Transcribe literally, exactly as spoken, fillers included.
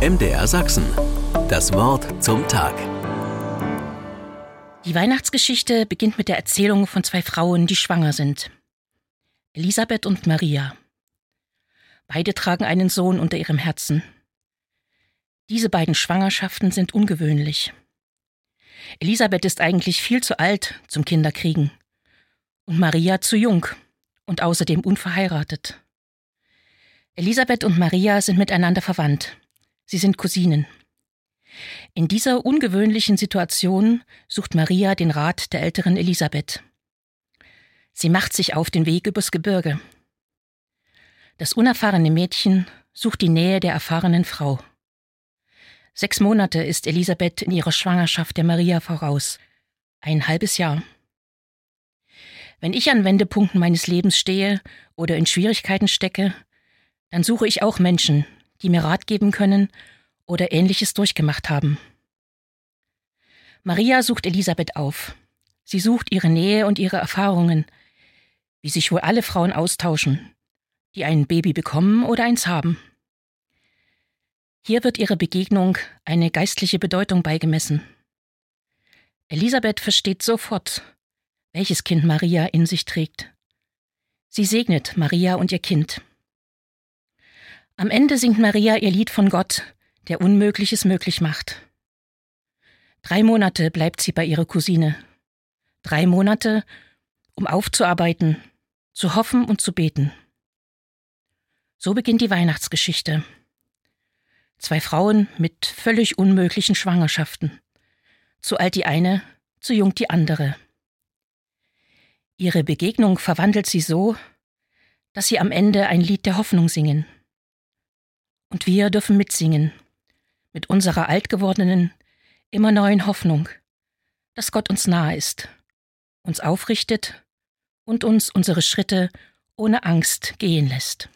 M D R Sachsen. Das Wort zum Tag. Die Weihnachtsgeschichte beginnt mit der Erzählung von zwei Frauen, die schwanger sind. Elisabeth und Maria. Beide tragen einen Sohn unter ihrem Herzen. Diese beiden Schwangerschaften sind ungewöhnlich. Elisabeth ist eigentlich viel zu alt zum Kinderkriegen und Maria zu jung und außerdem unverheiratet. Elisabeth und Maria sind miteinander verwandt. Sie sind Cousinen. In dieser ungewöhnlichen Situation sucht Maria den Rat der älteren Elisabeth. Sie macht sich auf den Weg übers Gebirge. Das unerfahrene Mädchen sucht die Nähe der erfahrenen Frau. Sechs Monate ist Elisabeth in ihrer Schwangerschaft der Maria voraus. Ein halbes Jahr. Wenn ich an Wendepunkten meines Lebens stehe oder in Schwierigkeiten stecke, dann suche ich auch Menschen, die mir Rat geben können oder Ähnliches durchgemacht haben. Maria sucht Elisabeth auf. Sie sucht ihre Nähe und ihre Erfahrungen, wie sich wohl alle Frauen austauschen, die ein Baby bekommen oder eins haben. Hier wird ihrer Begegnung eine geistliche Bedeutung beigemessen. Elisabeth versteht sofort, welches Kind Maria in sich trägt. Sie segnet Maria und ihr Kind. Am Ende singt Maria ihr Lied von Gott, der Unmögliches möglich macht. Drei Monate bleibt sie bei ihrer Cousine. Drei Monate, um aufzuarbeiten, zu hoffen und zu beten. So beginnt die Weihnachtsgeschichte. Zwei Frauen mit völlig unmöglichen Schwangerschaften. Zu alt die eine, zu jung die andere. Ihre Begegnung verwandelt sie so, dass sie am Ende ein Lied der Hoffnung singen. Und wir dürfen mitsingen, mit unserer alt gewordenen, immer neuen Hoffnung, dass Gott uns nahe ist, uns aufrichtet und uns unsere Schritte ohne Angst gehen lässt.